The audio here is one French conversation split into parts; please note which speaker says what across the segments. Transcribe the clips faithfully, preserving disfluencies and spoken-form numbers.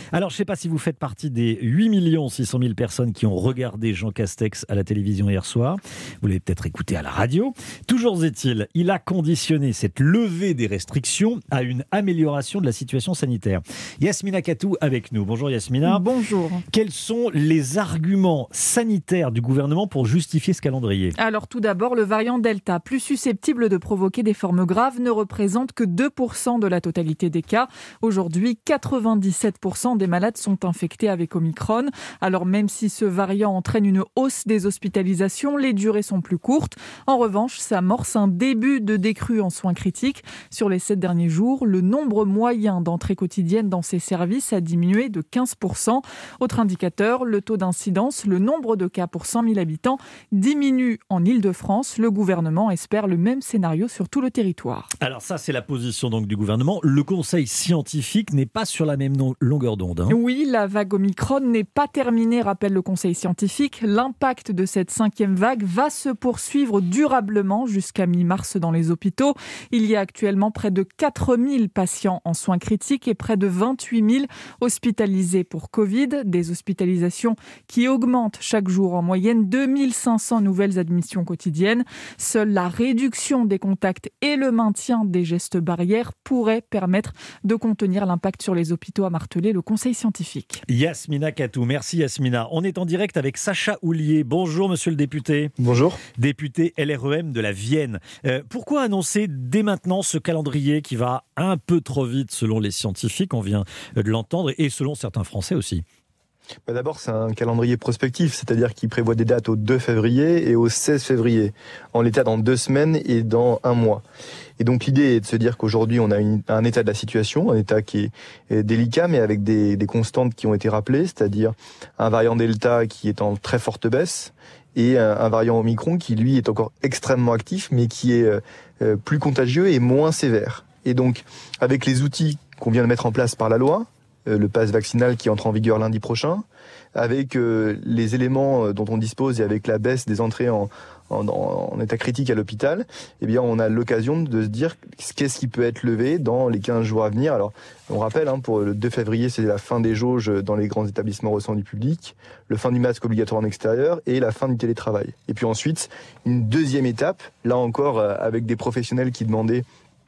Speaker 1: Alors, je ne sais pas si vous faites partie des huit millions six cent mille personnes qui ont regardé Jean Castex à la télévision hier soir. Vous l'avez peut-être écouté à la radio. Toujours est-il, il a conditionné cette levée des restrictions à une amélioration de la situation sanitaire. Yasmina Katou avec nous. Bonjour Yasmina.
Speaker 2: Bonjour.
Speaker 1: Quels sont les arguments sanitaires du gouvernement pour justifier ce calendrier ?
Speaker 2: Alors tout d'abord, le variant Delta, plus susceptible de provoquer des formes graves, ne représente que deux pour cent de la totalité des cas. Aujourd'hui, quatre-vingt-dix-sept pour cent des malades sont infectés avec Omicron. Alors même si ce variant entraîne une hausse des hospitalisations, les durées sont plus courtes. En revanche, ça amorce un début de décrue en soins critiques. Sur les sept derniers jours, le nombre moyen d'entrées quotidiennes dans ces services a diminué de quinze pour cent. Autre indicateur, le taux d'incidence, le nombre de cas pour cent mille habitants diminue en Île-de-France. Le gouvernement espère le même scénario sur tout le territoire.
Speaker 1: Alors ça, c'est la position donc du gouvernement. Le conseil scientifique n'est pas sur la même non- longueur d'onde. Hein.
Speaker 2: Oui, la vague Omicron n'est pas terminée, rappelle le conseil scientifique. L'impact de cette cinquième vague va se poursuivre durablement jusqu'à mi-mars dans les hôpitaux. Il y a actuellement près de quatre mille patients en soins critiques et près de vingt-huit mille hospitalisés pour Covid. Des hospitalisations qui augmentent chaque jour en moyenne deux mille cinq cents nouvelles admissions quotidiennes. Seule la réduction des contacts et le maintien des gestes barrières pourraient permettre de contenir l'impact sur les hôpitaux, a martelé le conseil scientifique.
Speaker 1: Yasmina Katou, merci Yasmina. On est en direct avec Sacha Houlier. Bonjour monsieur le député.
Speaker 3: Bonjour.
Speaker 1: Député L R E M de la Vienne. Euh, pourquoi annoncer dès maintenant ce calendrier qui va un peu trop vite selon les scientifiques, on vient de l'entendre, et selon certains Français aussi ?
Speaker 3: Bah d'abord, c'est un calendrier prospectif, c'est-à-dire qu'il prévoit des dates au deux février et au seize février, en l'état dans deux semaines et dans un mois. Et donc l'idée est de se dire qu'aujourd'hui on a une, un état de la situation, un état qui est, est délicat, mais avec des, des constantes qui ont été rappelées, c'est-à-dire un variant Delta qui est en très forte baisse, et un, un variant Omicron qui lui est encore extrêmement actif, mais qui est euh, plus contagieux et moins sévère. Et donc, avec les outils qu'on vient de mettre en place par la loi, le pass vaccinal qui entre en vigueur lundi prochain, avec euh, les éléments dont on dispose et avec la baisse des entrées en, en, en état critique à l'hôpital, eh bien on a l'occasion de se dire qu'est-ce qui peut être levé dans les quinze jours à venir. Alors on rappelle, hein, pour le deux février, c'est la fin des jauges dans les grands établissements recevant du public, le fin du masque obligatoire en extérieur et la fin du télétravail. Et puis ensuite, une deuxième étape, là encore euh, avec des professionnels qui demandaient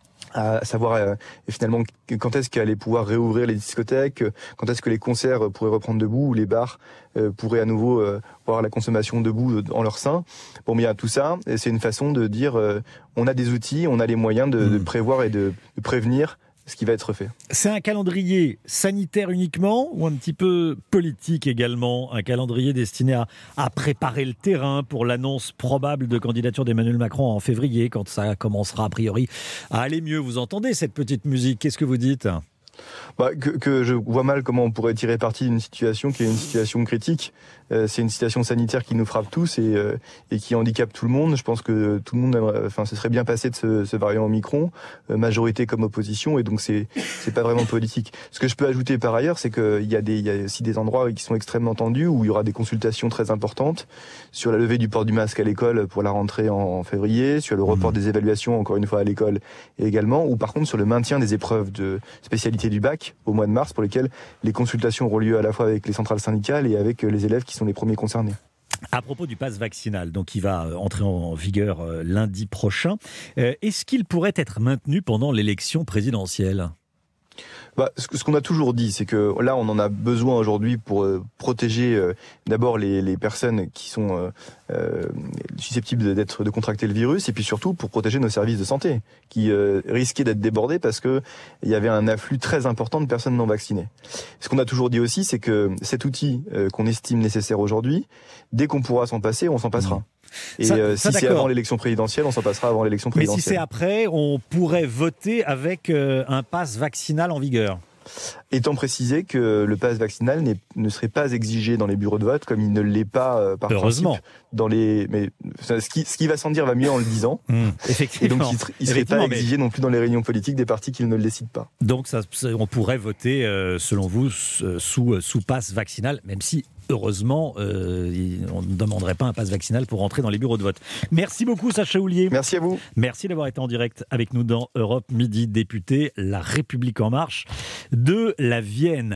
Speaker 3: à savoir euh, finalement quand est-ce qu'elle allait pouvoir réouvrir les discothèques, quand est-ce que les concerts pourraient reprendre debout ou les bars euh, pourraient à nouveau euh, voir la consommation debout en leur sein. Bon, bien tout ça, c'est une façon de dire euh, on a des outils, on a les moyens de, mmh. de prévoir et de, de prévenir ce qui va être fait.
Speaker 1: C'est un calendrier sanitaire uniquement ou un petit peu politique également ? Un calendrier destiné à, à préparer le terrain pour l'annonce probable de candidature d'Emmanuel Macron en février, quand ça commencera a priori à aller mieux. Vous entendez cette petite musique ? Qu'est-ce que vous dites ?
Speaker 3: Bah, que, que je vois mal comment on pourrait tirer parti d'une situation qui est une situation critique. Euh, c'est une situation sanitaire qui nous frappe tous et, euh, et qui handicape tout le monde. Je pense que tout le monde, aimerait, enfin, ce serait bien passé de ce, ce variant Omicron, euh, majorité comme opposition, et donc c'est c'est pas vraiment politique. Ce que je peux ajouter par ailleurs, c'est qu'il y a des, il y a aussi des endroits qui sont extrêmement tendus où il y aura des consultations très importantes sur la levée du port du masque à l'école pour la rentrée en, en février, sur le report mmh. des évaluations encore une fois à l'école et également, ou par contre sur le maintien des épreuves de spécialité du bac au mois de mars, pour lesquelles les consultations auront lieu à la fois avec les centrales syndicales et avec les élèves qui sont les premiers concernés.
Speaker 1: À propos du pass vaccinal, donc qui va entrer en vigueur lundi prochain, euh, est-ce qu'il pourrait être maintenu pendant l'élection présidentielle ?
Speaker 3: Bah, ce qu'on a toujours dit, c'est que là, on en a besoin aujourd'hui pour euh, protéger euh, d'abord les, les personnes qui sont euh, euh, susceptibles d'être de contracter le virus, et puis surtout pour protéger nos services de santé, qui euh, risquaient d'être débordés parce que il y avait un afflux très important de personnes non vaccinées. Ce qu'on a toujours dit aussi, c'est que cet outil euh, qu'on estime nécessaire aujourd'hui, dès qu'on pourra s'en passer, on s'en passera. Et ça, euh, si c'est avant l'élection présidentielle, on s'en passera avant l'élection présidentielle.
Speaker 1: Mais si c'est après, on pourrait voter avec euh, un pass vaccinal en vigueur.
Speaker 3: Étant précisé que le pass vaccinal ne serait pas exigé dans les bureaux de vote, comme il ne l'est pas euh, par
Speaker 1: Heureusement.
Speaker 3: principe dans les. Mais ce qui, ce qui va sans dire va mieux en le disant.
Speaker 1: Mmh, effectivement.
Speaker 3: Et donc il ne serait pas exigé mais... non plus dans les réunions politiques des partis qui ne le décident pas.
Speaker 1: Donc ça, on pourrait voter, euh, selon vous, sous sous pass vaccinal, même si. Heureusement, euh, on ne demanderait pas un pass vaccinal pour rentrer dans les bureaux de vote. Merci beaucoup, Sacha Houlier.
Speaker 3: Merci à vous.
Speaker 1: Merci d'avoir été en direct avec nous dans Europe Midi, député La République En Marche de la Vienne.